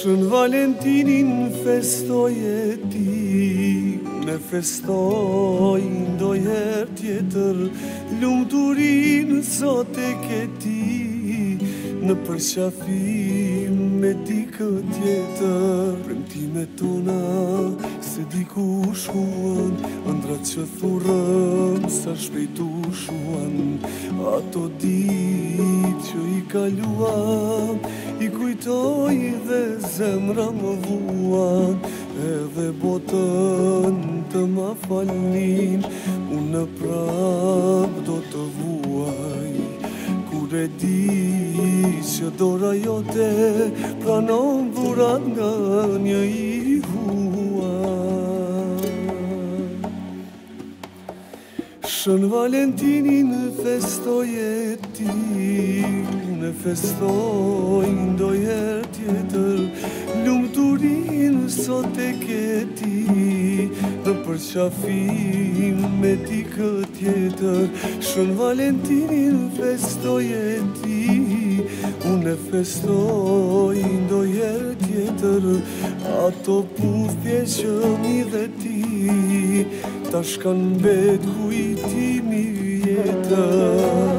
Shën Valentinin festoj e ti, unë festoj ndonjëherë tjetër, lumturinë sot e ke ti, në përqafim me dikë tjetër. Premtimet tona se diku shkuan, ëndrat që thurëm sa shpejt u shuan, ato ditë që i kaluam, i kujtoj dhe zemra më vuan, edhe botën të ma falnin, unë prap do të vuaj. Kur e di që dora jote pranon dhurat nga një i huaj. Shën Valentinin festoj e ti, unë festoj ndonjëherë tjetër, lumturinë sot e ke ti, në përqafim me dikë tjetër. Shën Valentinin festoj e ti, unë festoj ndonjëherë tjetër, ato puthje që mi dhe ti, tash kanë mbet kujtimi vjetër.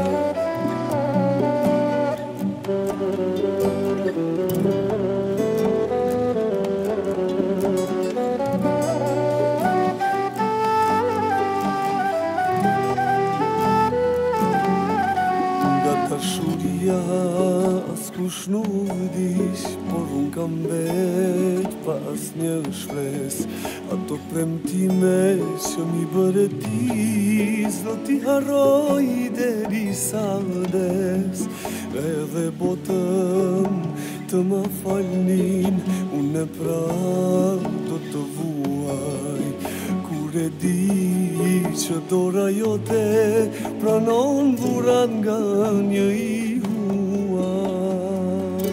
Dashuria askush nuk dish, por unë kam bet pas një shpres. Ato premtime që mi bërë ti, s'do t'i harroj deri sa vdes. Edhe botën të ma falnin, unë prap do të vuaj. Kur e di që dora jote pranon dhurat nga një i huaj.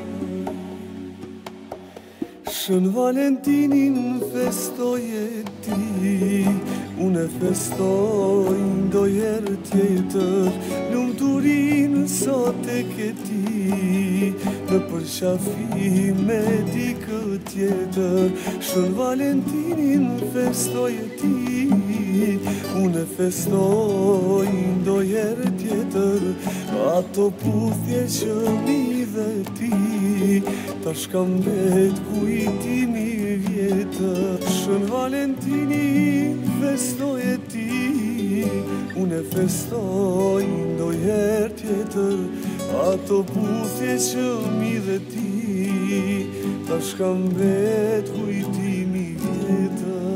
Shën Valentinin festoj e ti, unë festoj ndonjëherë tjetër, lumturinë sot e ke ti, në përqafim me dikë tjetër. Shën Valentinin festoj e ti, unë festoj ndonjëherë tjetër, ato puthje që mi dhe ti, tash kam mbet kujtimi vjetër. Shën Valentinin festoj e ti, unë festoj ndonjëherë tjetër, ato puthje që mi dhe ti, tash kam mbet kujtimi vjetër.